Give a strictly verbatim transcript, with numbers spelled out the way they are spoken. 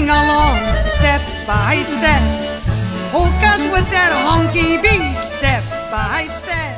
along step by step. Polkas with that honky beat, step by step.